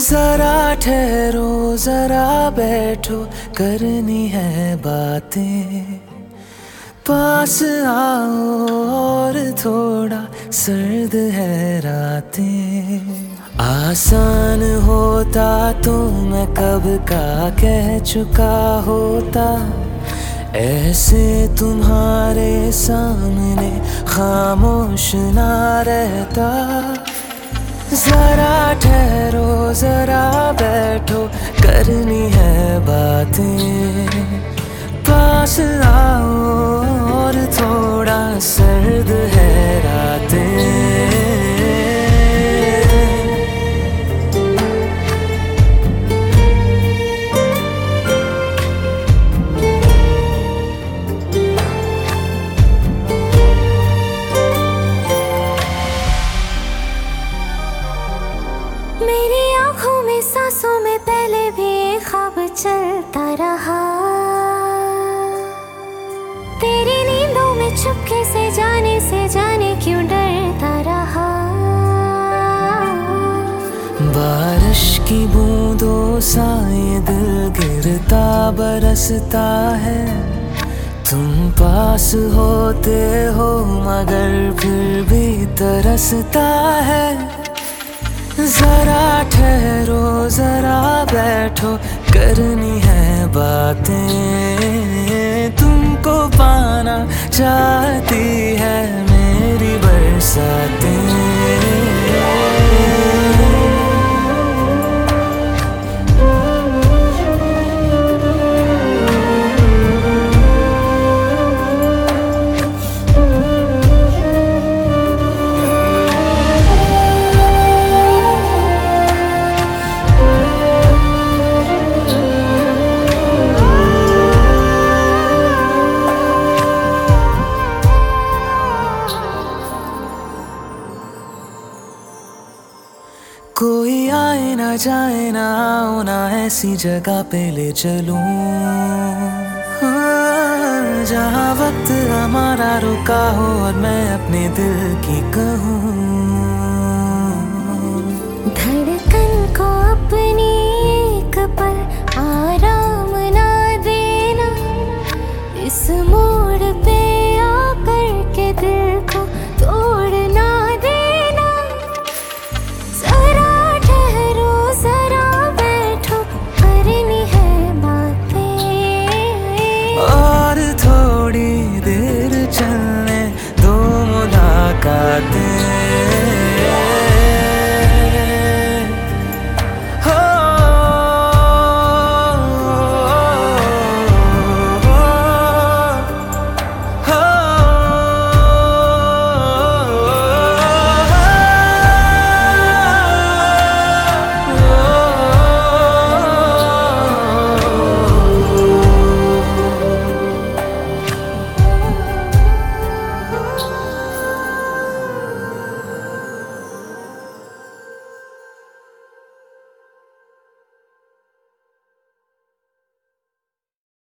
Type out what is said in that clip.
जरा ठहरो जरा बैठो करनी है बातें, पास आओ और थोड़ा सर्द है रातें। आसान होता तो मैं कब का कह चुका होता, ऐसे तुम्हारे सामने खामोश ना रहता। जरा ठहरो जरा बैठो करनी है बातें, पास आओ और थोड़ा सर्द है रातें। मेरी आँखों में सांसों में पहले भी ख्वाब चलता रहा, तेरी नींदों में चुपके से जाने क्यों डरता रहा। बारिश की बूंदों सा ये दिल गिरता बरसता है, तुम पास होते हो मगर फिर भी तरसता है। जरा ठहरो जरा बैठो करनी है बातें, तुमको पाना चाहती है मेरी बरसातें। कोई आए ना जाए ना आओ ना ऐसी जगह पे ले चलूं, जहाँ वक्त हमारा रुका हो और मैं अपने दिल की कहूँ। धड़कन को अपनी एक पल आराम ना देना, इस मोड़